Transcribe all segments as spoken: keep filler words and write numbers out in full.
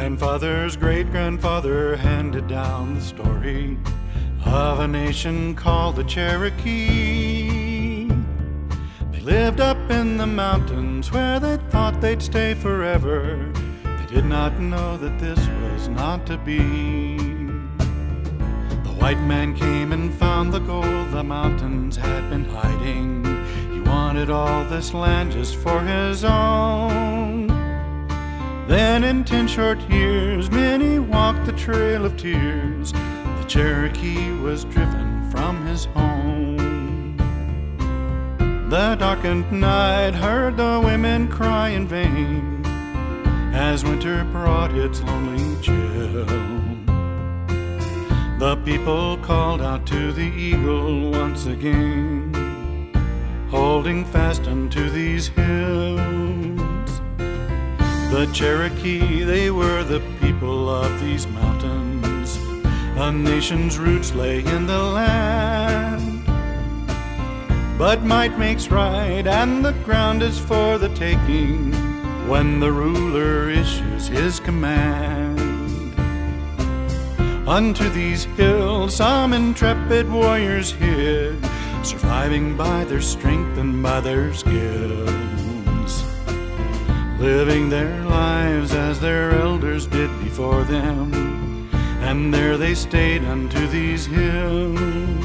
grandfather's great-grandfather handed down the story of a nation called the Cherokee. They lived up in the mountains where they thought they'd stay forever. They did not know that this was not to be. The white man came and found the gold the mountains had been hiding. He wanted all this land just for his own. Then in ten short years, many walked the trail of tears. The Cherokee was driven from his home. The darkened night heard the women cry in vain as winter brought its lonely chill. The people called out to the eagle once again, holding fast unto these hills. The Cherokee, they were the people of these mountains. A nation's roots lay in the land. But might makes right, and the ground is for the taking when the ruler issues his command. Unto these hills some intrepid warriors hid, surviving by their strength and by their skills, living their lives as their elders did before them, and there they stayed unto these hills.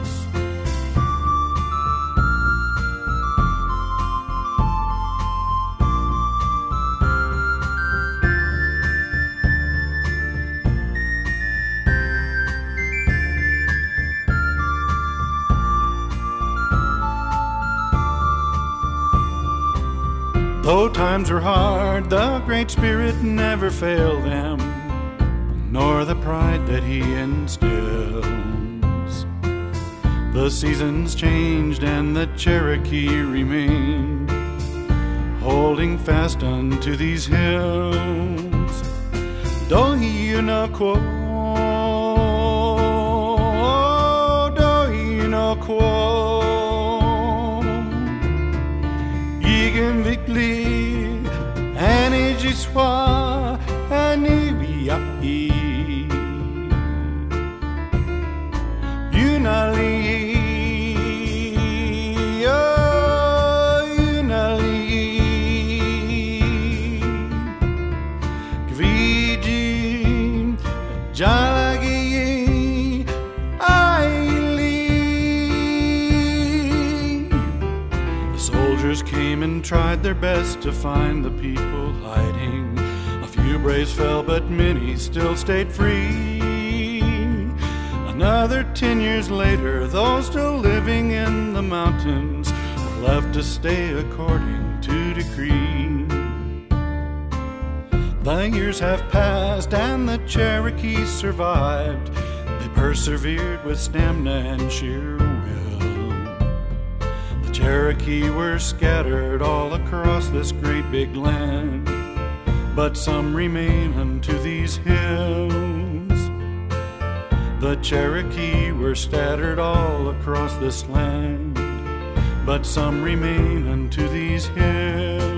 Though times were hard, the Great Spirit never failed them, nor the pride that he instills. The seasons changed and the Cherokee remained, holding fast unto these hills. Do you know quo? Do you know quo? Igen vikli ane jiswa ane wiai Unali oh Unali Kvijin jalagi came and tried their best to find the people hiding. A few braves fell, but many still stayed free. Another ten years later, those still living in the mountains were left to stay according to decree. The years have passed and the Cherokees survived. They persevered with stamina and sheer will. Cherokee were scattered all across this great big land, but some remain unto these hills. The Cherokee were scattered all across this land, but some remain unto these hills.